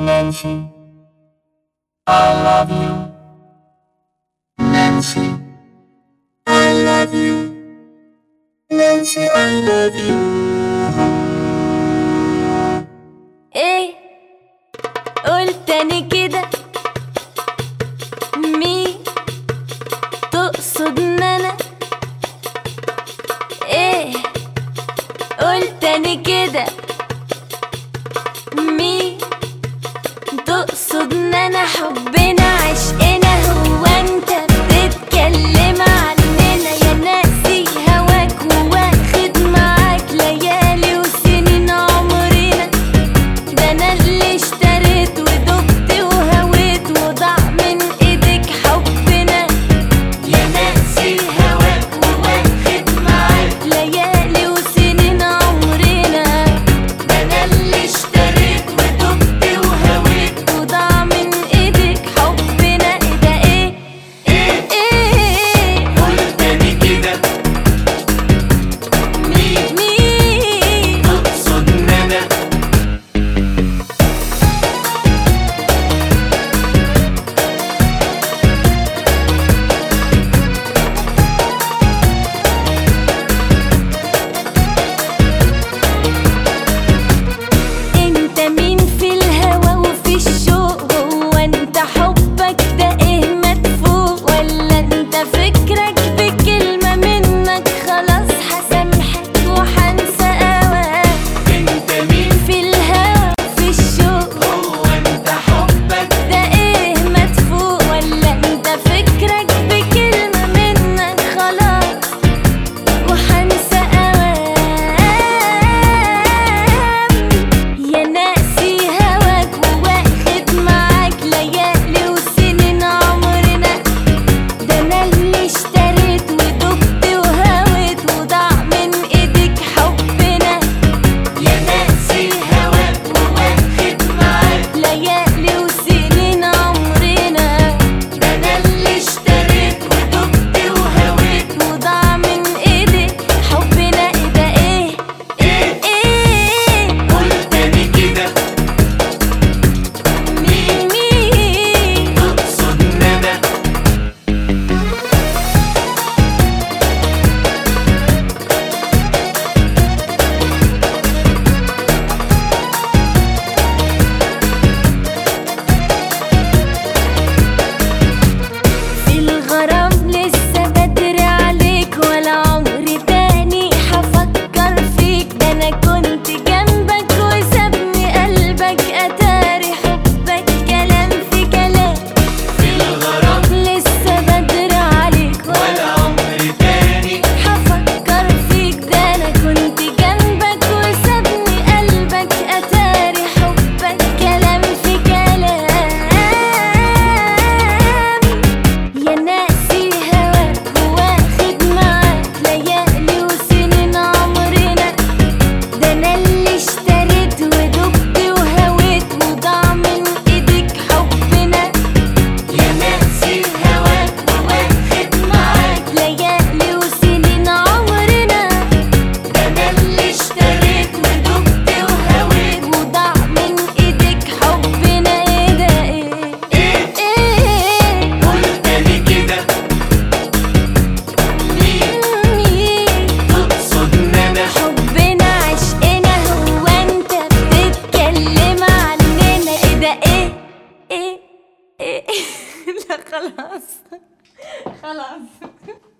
Nancy, I love you. Nancy, I love you. Nancy, I love you. ايه قول تاني كده، مين تقصد ان انا؟ ايه قول تاني كده، مين تقصد ان انا؟ حبنا عشقنا هو انت بتتكلم عننا؟ يا ناسي هواك وواخد معاك ليالي وسنين عمرنا. ده انا اللي اشتريت ودقت وهويت وضاع من ايدك حبنا. يا ناسي هواك وواخد معاك ليالي وسنين عمرنا. ده انا اللي اشتريت ودقت وهويت وضاع من ايدك حبنا. ايه ده ايه ايه قول تاني كده، مين تقصد ان انا؟ انت مين في الهوى وفي الشوق؟ هو انت حبك ده ايه مدفوق؟ ولا انت فكرك بكلمة منك خلاص هسامحك وحنسى اوقات؟ انت مين؟ في الهوى وفي الشوق هو انت حبك ده ايه مدفوق؟ ولا انت فكرك بكلمة منك خلاص وحنسى اوقات؟ يا ناسي هواك وواخد معاك ليالي وسنين عمرنا. ده انا اللي اشتريت ودقت وهويت وضاع من ايدك حبنا. يا ناسي هواك وواخد معاك ليالي وسنين عمرنا. ده انا اللي اشتريت ودقت وهويت وضاع من ايدك حبنا. ايه ده ايه قول تاني كده، مين تقصد ان انا؟ في الغرام لسه بدري عليك، ولا عمري تاني هفكر فيك. ده انا كنت جنبك وسابني قلبك اتاري حبك كلام في كلام. في الغرام لسه بدري عليك ولا عمري تاني. هفكر فيك. ده انا كنت جنبك وسابني قلبك اتاري حبك كلام في كلام. يا ناسي هواك وواخد معاك ليالي وسنين عمرنا. ده انا اللي اشتريت ودقت وهويت وضاع من ايدك حبنا. يا ناسي هواك وواخد معاك ليالي وسنين عمرنا. ده انا اللي اشتريت ودقت وهويت وضاع من ايدك حبنا. ايه ده ايه قول تاني كده، تقصد ان انا؟ حبنا عشقنا هو انت بتتكلم عننا؟ ايه ده ايه لا خلاص خلاص